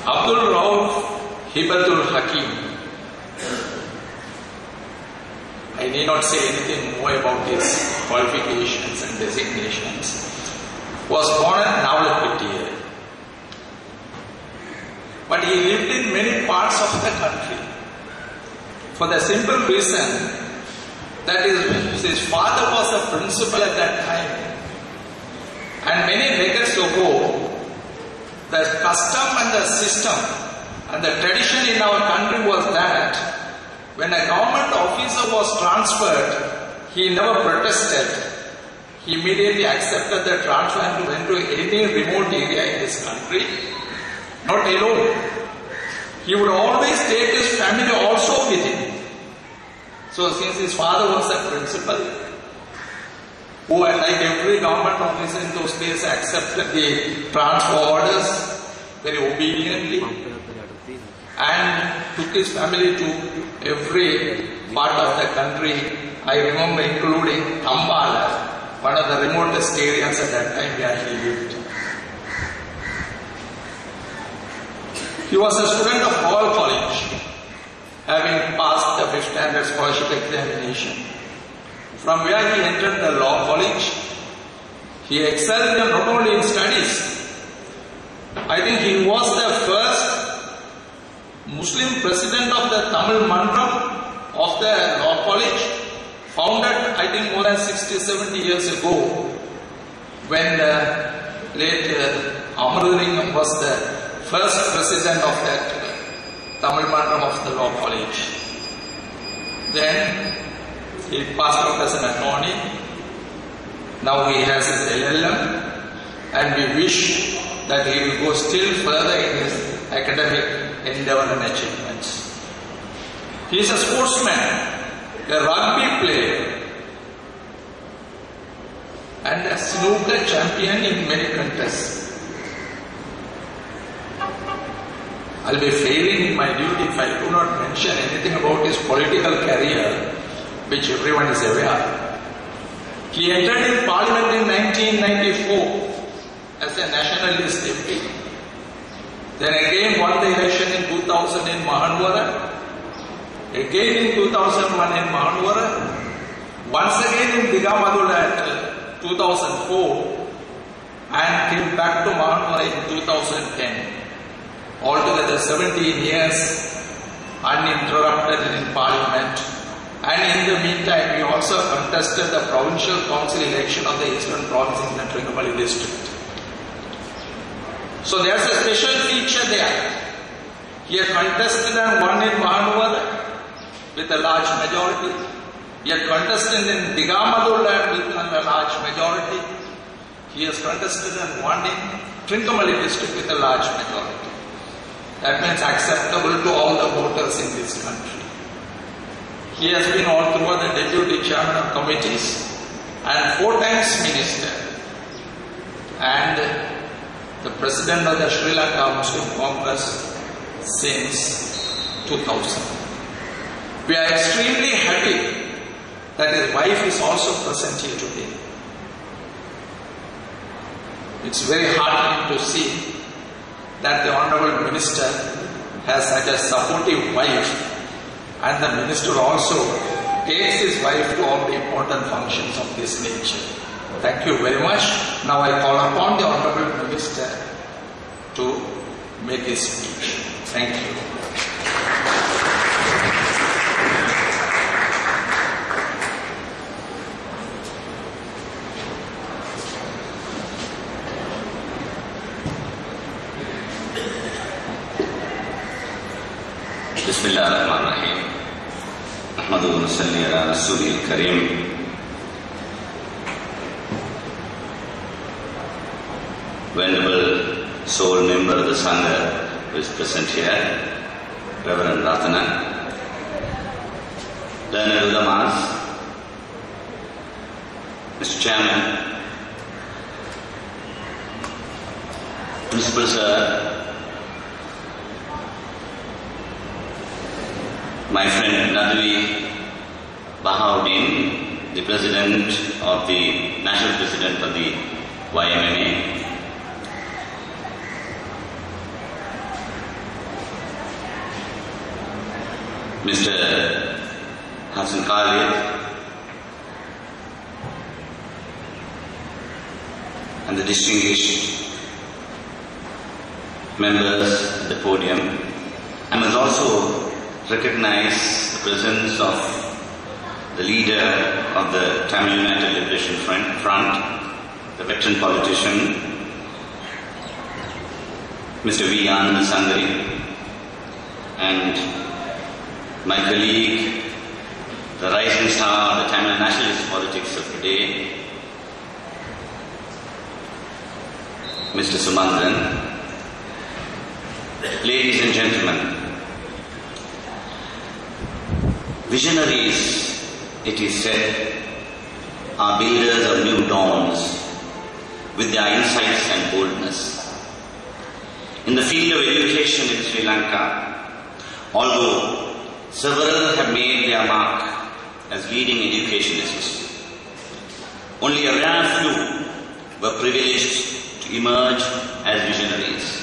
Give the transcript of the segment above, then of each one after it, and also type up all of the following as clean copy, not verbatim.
Abdul Rauf Hibatul Hakim. I need not say anything more about his qualifications and designations. Was born at Navalapitti, but he lived in many parts of the country for the simple reason that his father was a principal at that time, and many decades ago the custom and the system and the tradition in our country was that when a government officer was transferred, he never protested. He immediately accepted the transfer and went to any remote area in this country, not alone. He would always take his family also with him. So since his father was a principal, who like every government officer in those days accepted the transfer orders very obediently and took his family to every part of the country. I remember including Tambala, one of the remotest areas at that time where he lived. He was a student of Royal College, having passed the 5th standard scholarship examination. From where he entered the Law College, he excelled not only in studies. I think he was the first Muslim president of the Tamil Mandram of the Law College, founded I think more than 60-70 years ago, when the late Amarulingam was the first president of that Tamil Mandram of the Law College. Then he passed out as an attorney. Now he has his LLM, and we wish that he will go still further in his academic endeavor and achievements. He is a sportsman, a rugby player, and a snooker champion in many contests. I'll be failing in my duty if I do not mention anything about his political career, which everyone is aware. He entered in Parliament in 1994 as a nationalist MP. Then again won the election in 2000 in Mahanwara. Again in 2001 in Mahanwara. Once again in Digamadula at 2004. And came back to Mahanwara in 2010. Altogether 17 years uninterrupted in Parliament. And in the meantime, he also contested the provincial council election of the Eastern Province in the Trincomalee district. So there's a special feature there. He had contested and won in Mahanwara with a large majority. He had contested in Digamadula with a large majority. He has contested and won in Trincomalee district with a large majority. That means acceptable to all the voters in this country. He has been all through the deputy chairman of committees and 4 times minister and the president of the Sri Lanka Muslim Congress since 2000. We are extremely happy that his wife is also present here today. It's very heartening to see that the Honorable Minister has such a supportive wife, and the Minister also takes his wife to all the important functions of this nature. Thank you very much. Now I call upon the Honorable Minister to make his speech. Thank you. Bismillahirrahmanirrahim. Ahmadu wa salli ala Rasulil Kareem. Venerable sole member of the Sangha who is present here, Reverend Ratana, learned ulamas, Mr. Chairman, Principal Sir, my friend Nadwi Bahauddin, the President of the National President of the YMMA, Mr. Hassan Khalid, and the distinguished members at the podium. I must also recognize the presence of the leader of the Tamil United Liberation Front, the veteran politician, Mr. V. Anand Sangari, and my colleague, the rising star of the Tamil nationalist politics of today, Mr. Sumantran. Ladies and gentlemen, visionaries, it is said, are builders of new dawns with their insights and boldness. In the field of education in Sri Lanka, although several have made their mark as leading educationists, only a rare few were privileged to emerge as visionaries.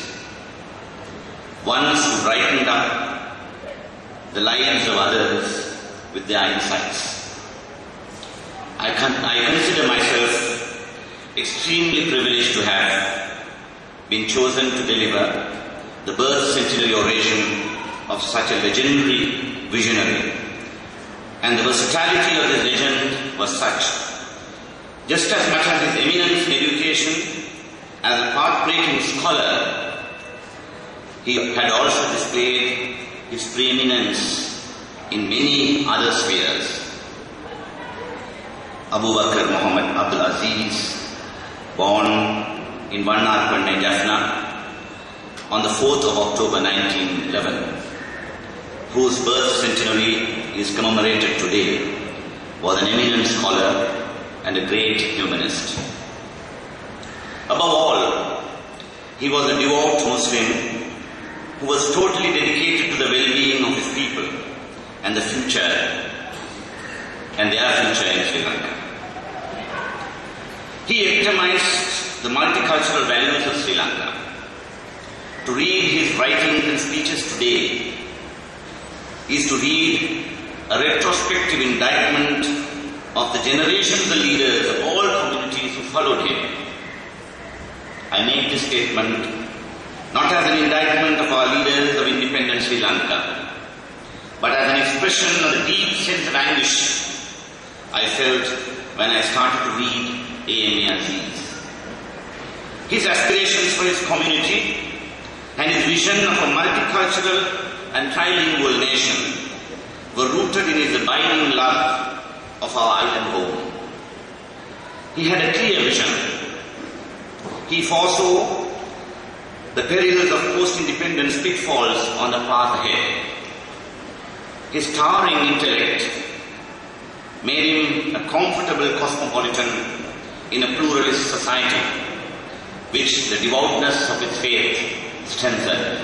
Ones who brightened up the lives of others with their insights. I consider myself extremely privileged to have been chosen to deliver the birth centenary oration of such a legendary visionary. And the versatility of this legend was such. Just as much as his eminence in education as a path-breaking scholar, he had also displayed his preeminence in many other spheres. Abu Bakr Muhammad Abdul Aziz, born in Vannarpannai, Jaffna, on the 4th of October 1911, whose birth centenary is commemorated today, was an eminent scholar and a great humanist. Above all, he was a devout Muslim who was totally dedicated to the well-being of his people and the future, and their future in Sri Lanka. He epitomized the multicultural values of Sri Lanka. To read his writings and speeches today is to read a retrospective indictment of the generations of leaders of all communities who followed him. I make this statement not as an indictment of our leaders of independent Sri Lanka, but as an expression of the deep sense of anguish I felt when I started to read A.M.A. Aziz. His aspirations for his community and his vision of a multicultural and trilingual nation were rooted in his abiding love of our island home. He had a clear vision. He foresaw the perils of post-independence pitfalls on the path ahead. His towering intellect made him a comfortable cosmopolitan in a pluralist society, which the devoutness of its faith strengthened.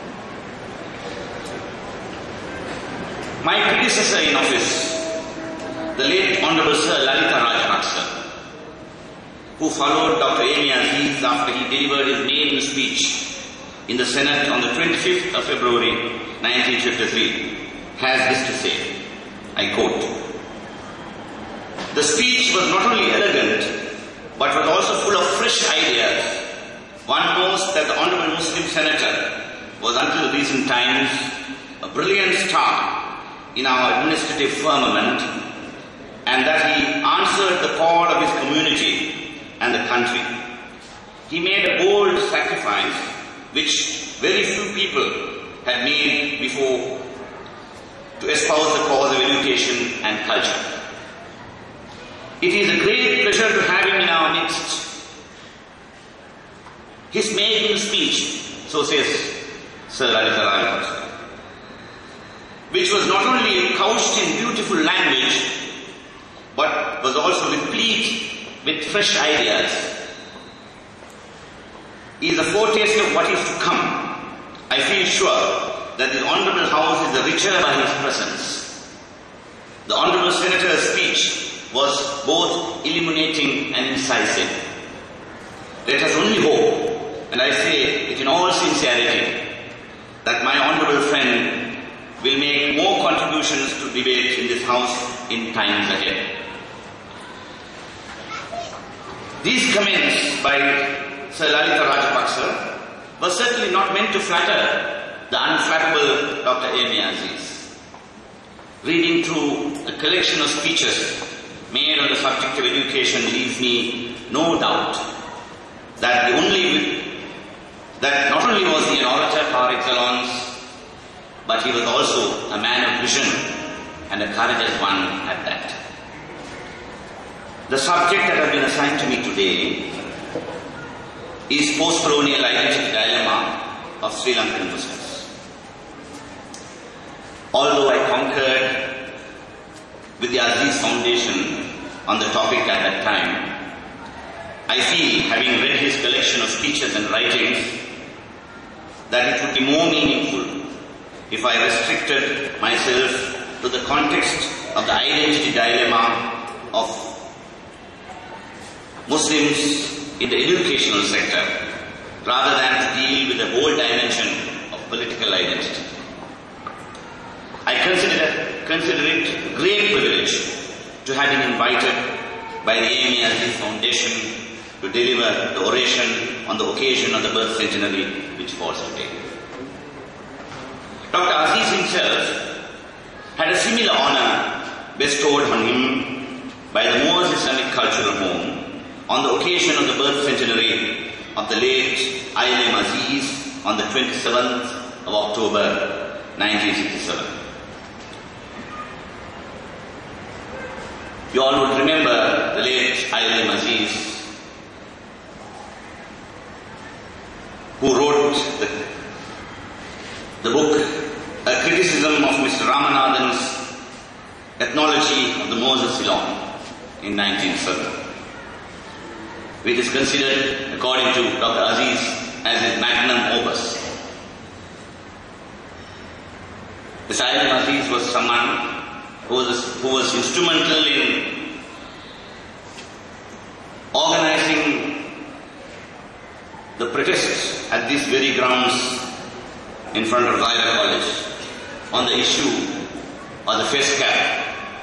My predecessor in office, the late Honorable Sir Lalitha Rajapaksa, who followed Dr. A.M.A. Aziz after he delivered his maiden speech in the Senate on the 25th of February 1953, has this to say, I quote, "The speech was not only elegant, but was also full of fresh ideas. One knows that the Honorable Muslim Senator was until recent times a brilliant star in our administrative firmament, and that he answered the call of his community and the country. He made a bold sacrifice which very few people had made before to espouse the cause of education and culture. It is a great pleasure to have him in our midst. His maiden speech," so says Sir Lalitha Rajapaksa, "which was not only couched in beautiful language, but was also replete with fresh ideas, is a foretaste of what is to come. I feel sure that this Honourable House is the richer by his presence. The Honourable Senator's speech was both illuminating and incisive. Let us only hope, and I say it in all sincerity, that my honourable friend will make more contributions to debate in this House in times ahead. These comments by Sir Lalitha Rajapaksa were certainly not meant to flatter the unflappable Dr. A.M.A. Aziz. Reading through a collection of speeches made on the subject of education leaves me no doubt that not only was he an orator par excellence, but he was also a man of vision and a courageous one at that. The subject that has been assigned to me today is post-colonial identity dilemma of Sri Lankan Muslims. Although I concurred with the Aziz Foundation on the topic at that time, I feel, having read his collection of speeches and writings, that it would be more meaningful if I restricted myself to the context of the identity dilemma of Muslims in the educational sector, rather than to deal with the whole dimension of political identity. I consider it a great privilege to have been invited by the A.M.A. Aziz Foundation to deliver the oration on the occasion of the birth centenary which falls today. Dr. Aziz himself had a similar honor bestowed on him by the Moors Islamic Cultural Home on the occasion of the birth centenary of the late I.L.M. Aziz on the 27th of October 1967. You all would remember the late I.L.M. Aziz, who wrote the book, A Criticism of Mr. Ramanathan's Ethnology of the Moors of Ceylon in 1907. Which is considered, according to Dr. Aziz, as his magnum opus. This I.L.M. Aziz was someone who was instrumental in organizing the protests at these very grounds in front of Zaira College on the issue of the face cap.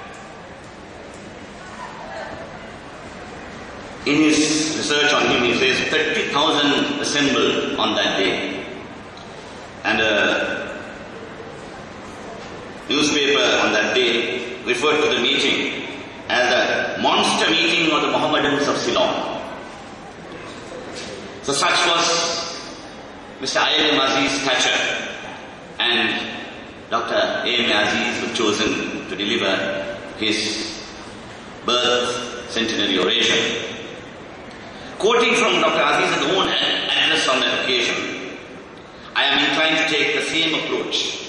In his research on him, he says 30,000 assembled on that day. And a newspaper on that day referred to the meeting as the monster meeting of the Mohammedans of Ceylon. So such was Mr. I.L.M. Aziz's stature, and Dr. A.M.A. Aziz was chosen to deliver his birth centenary oration. Quoting from Dr. Aziz's own address on that occasion, I am inclined to take the same approach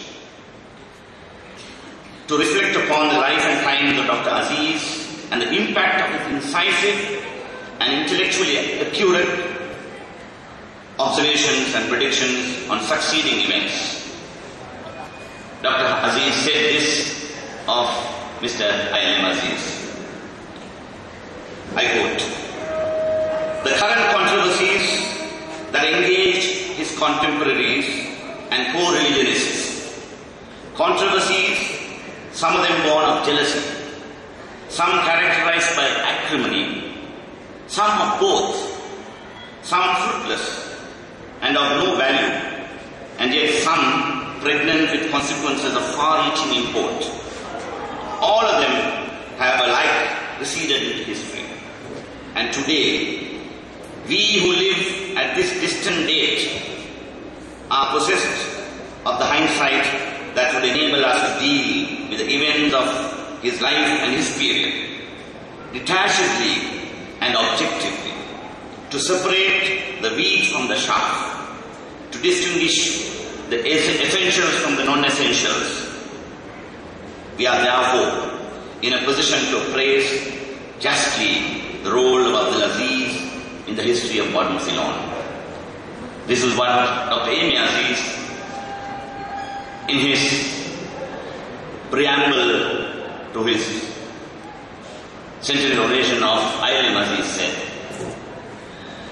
to reflect upon the life and times of Dr. Aziz and the impact of his incisive and intellectually accurate observations and predictions on succeeding events. Dr. Aziz said this of Mr. I.L.M. Aziz. I quote, "The current controversies that engage his contemporaries and co-religionists, controversies, some of them born of jealousy, some characterized by acrimony, some of both, some fruitless and of no value, and yet some pregnant with consequences of far-reaching import. All of them have alike receded into history. And today, we who live at this distant date are possessed of the hindsight that would enable us to deal with the events of his life and his period, detachedly and objectively, to separate the wheat from the chaff, to distinguish the essentials from the non-essentials. We are therefore in a position to appraise justly the role of Abdul Aziz in the history of modern Ceylon. This is what Dr. A.M.A. Aziz, in his preamble to his centenary oration of I.L.M. Aziz said.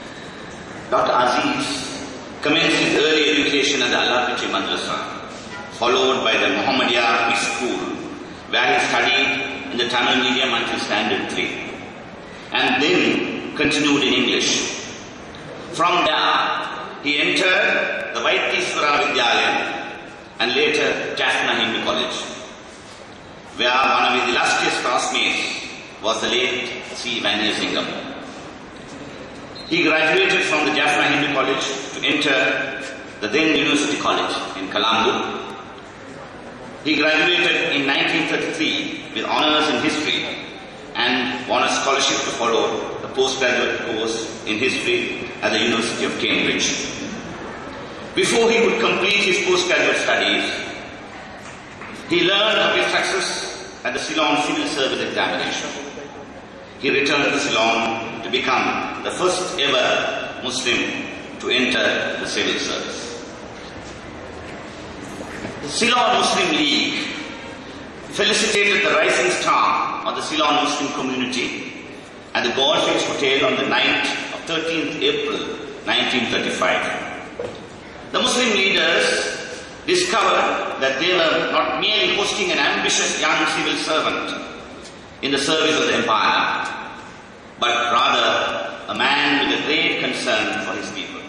Dr. Aziz commenced his early education at the Allapiti Madrasa, followed by the Muhammadiyah school, where he studied in the Tamil medium until Standard 3, and then continued in English. From there, he entered the Vaitishwara Vidyalaya and later Jaffna Hindu College, where one of his illustrious classmates was the late C. Vaniyasingam. He graduated from the Jaffna Hindu College to enter the then University College in Colombo. He graduated in 1933 with honours in history and won a scholarship to follow a postgraduate course in history at the University of Cambridge. Before he could complete his postgraduate studies, he learned of his success at the Ceylon Civil Service examination. He returned to Ceylon to become the first ever Muslim to enter the civil service. The Ceylon Muslim League felicitated the rising star of the Ceylon Muslim community at the Goldfinch Hotel on the 13th April 1935. The Muslim leaders discovered that they were not merely hosting an ambitious young civil servant in the service of the empire, but rather a man with a great concern for his people.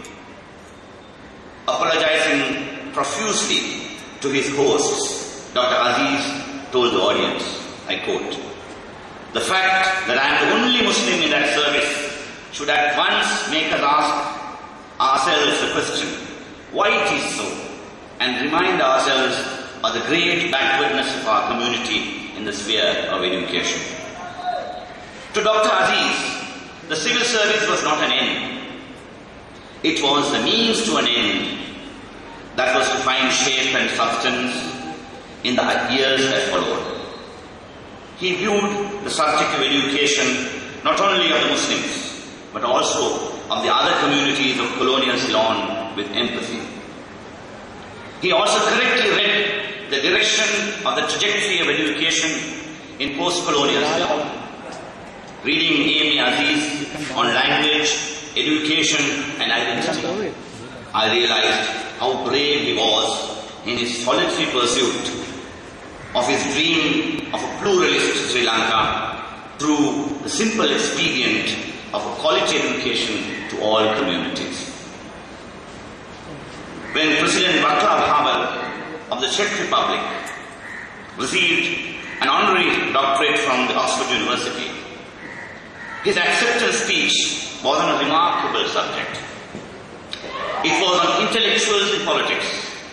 Apologizing profusely to his hosts, Dr. Aziz told the audience, I quote, "The fact that I am the only Muslim in that service should at once make us ask ourselves the question, why it is so, and remind ourselves of the great backwardness of our community in the sphere of education." To Dr. Aziz, the civil service was not an end. It was the means to an end that was to find shape and substance in the years that followed. He viewed the subject of education not only of the Muslims, but also of the other communities of colonial Ceylon with empathy. He also correctly read the direction of the trajectory of education in post-colonial Ceylon. Reading A.M.E. Aziz on language, education and identity, I realized how brave he was in his solitary pursuit of his dream of a pluralist Sri Lanka through the simple expedient of a quality education to all communities. When President Václav Havel of the Czech Republic received an honorary doctorate from the Oxford University, his acceptance speech was on a remarkable subject. It was on intellectuals in politics.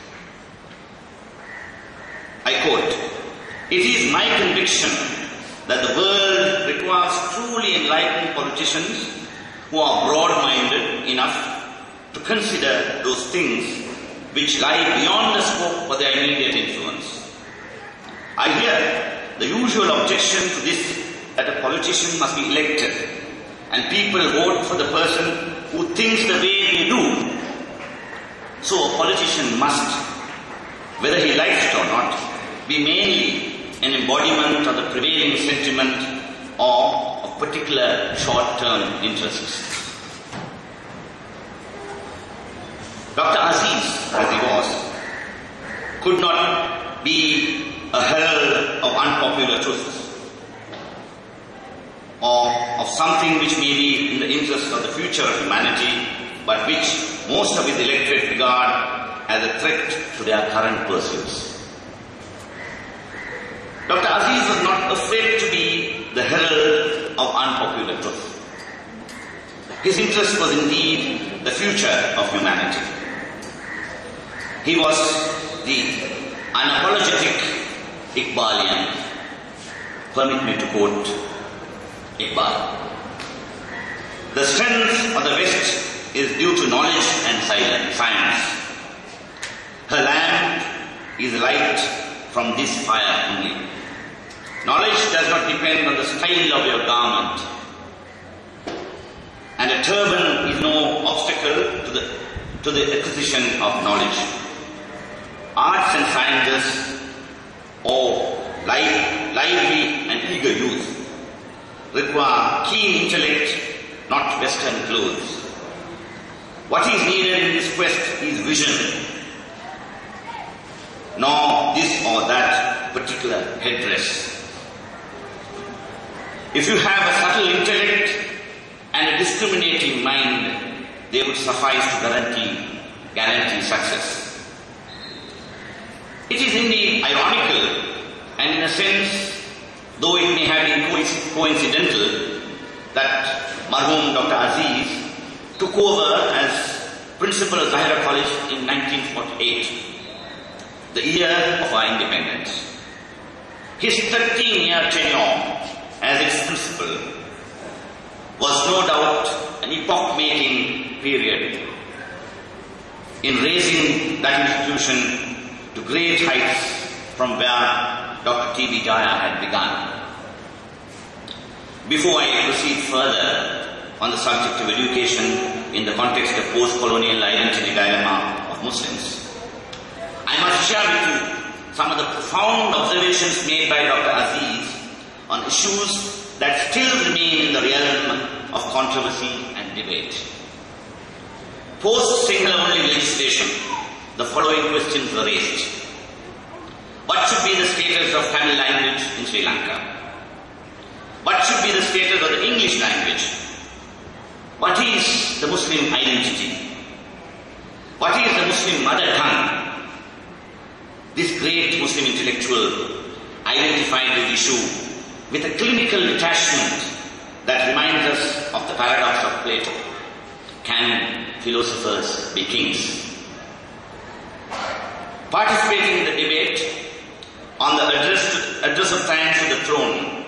I quote, "It is my conviction that the world requires truly enlightened politicians who are broad-minded enough to consider those things which lie beyond the scope of their immediate influence. I hear the usual objection to this, that a politician must be elected and people vote for the person who thinks the way they do. So a politician must, whether he likes it or not, be mainly an embodiment of the prevailing sentiment or of particular short-term interests." Dr. Aziz, as he was, could not be a herald of unpopular truths or of something which may be in the interest of the future of humanity, but which most of his electorate regard as a threat to their current pursuits. Dr. Aziz was not afraid to be the herald of unpopular truth. His interest was indeed the future of humanity. He was the unapologetic Iqbalian. Permit me to quote Iqbal. "The strength of the West is due to knowledge and science. Her lamp is light from this fire only. Knowledge does not depend on the style of your garment, and a turban is no obstacle to the acquisition of knowledge. Arts and sciences, lively and eager youth, require keen intellect, not Western clothes. What is needed in this quest is vision. nor this or that particular headdress. If you have a subtle intellect and a discriminating mind, they would suffice to guarantee success. It is indeed ironical, and in a sense, though it may have been coincidental, that Marhum Dr. Aziz took over as principal of Zahira College in 1948, the year of our independence. His 13-year tenure as its principal was no doubt an epoch-making period in raising that institution to great heights from where Dr. T.B. Jaya had begun. Before I proceed further on the subject of education in the context of post-colonial identity dilemma of Muslims, I must share with you some of the profound observations made by Dr. Aziz on issues that still remain in the realm of controversy and debate. Post-single-only legislation, the following questions were raised. What should be the status of Tamil language in Sri Lanka? What should be the status of the English language? What is the Muslim identity? What is the Muslim mother tongue? This great Muslim intellectual identified the issue with a clinical detachment that reminds us of the paradox of Plato. Can philosophers be kings? Participating in the debate on the address of thanks to the throne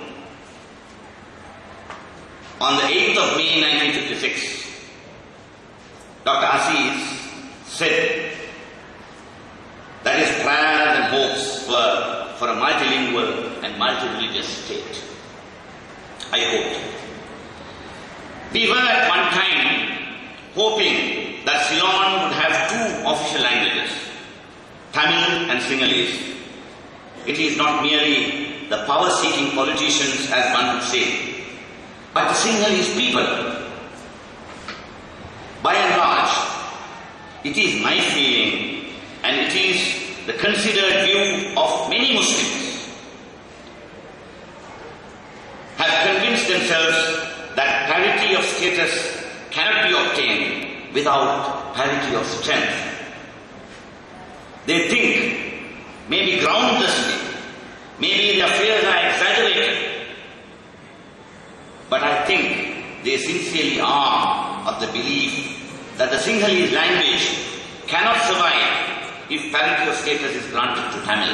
on the 8th of May 1956, Dr. Aziz said that his prayers and hopes were for a multilingual and multi-religious state. I quote, "We were at one time hoping that Ceylon would have two official languages, Tamil and Sinhalese. It is not merely the power-seeking politicians, as one would say, but the Sinhalese people. By and large, it is my feeling, and it is the considered view of many Muslims, have convinced themselves that parity of status cannot be obtained without parity of strength. They think, maybe groundlessly, maybe their fears are exaggerated, but I think they sincerely are of the belief that the Sinhalese language cannot survive if parity of status is granted to Tamil.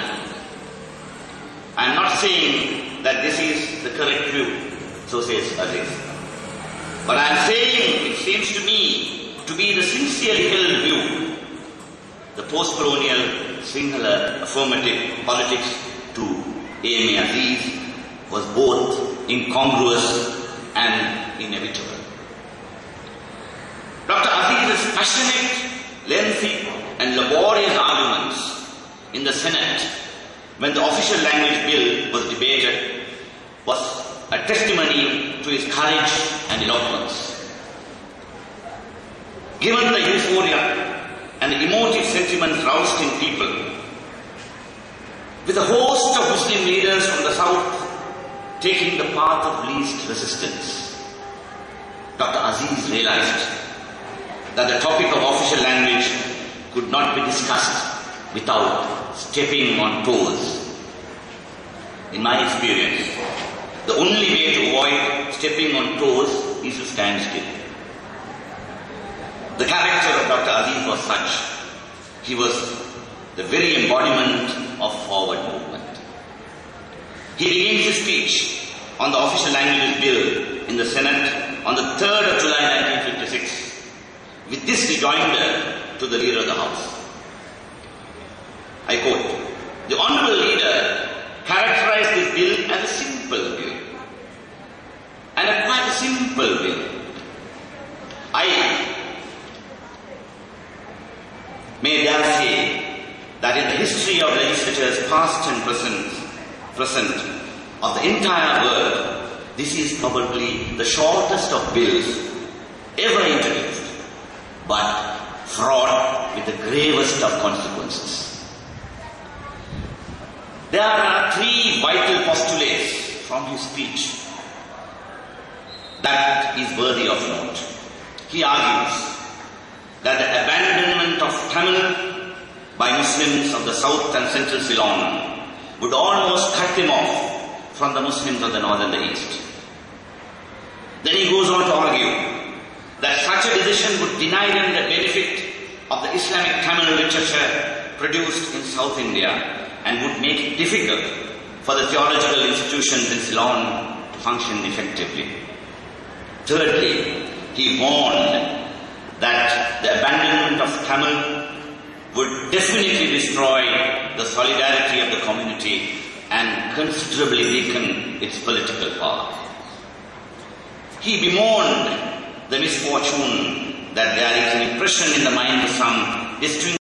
I am not saying that this is the correct view, so says Aziz. But I am saying it seems to me to be the sincerely held view. The post-colonial singular affirmative politics to A.M.A. Aziz was both incongruous and inevitable. Dr. Aziz's passionate, lengthy and laborious arguments in the Senate when the official language bill was debated was a testimony to his courage and eloquence. Given the euphoria and the emotive sentiments roused in people, with a host of Muslim leaders from the south taking the path of least resistance, Dr. Aziz realized that the topic of official language could not be discussed without stepping on toes. In my experience, the only way to avoid stepping on toes is to stand still. The character of Dr. Aziz was such. He was the very embodiment of forward movement. He began his speech on the official languages bill in the Senate on the 3rd of July 1956 with this rejoinder to the leader of the House. I quote, "The Honourable Leader characterized this bill as a simple bill, and a quite simple bill. I may dare say that in the history of legislatures past and present of the entire world, this is probably the shortest of bills ever introduced, but fraught with the gravest of consequences. There are three vital postulates from his speech that is worthy of note. He argues that the abandonment of Tamil by Muslims of the south and central Ceylon would almost cut them off from the Muslims of the north and the east. Then he goes on to argue that such a decision would deny them the benefit of the Islamic Tamil literature produced in South India and would make it difficult for the theological institutions in Ceylon to function effectively. Thirdly, he warned that the abandonment of Tamil would definitely destroy the solidarity of the community and considerably weaken its political power. He bemoaned the misfortune that there is an impression in the mind of some distinguished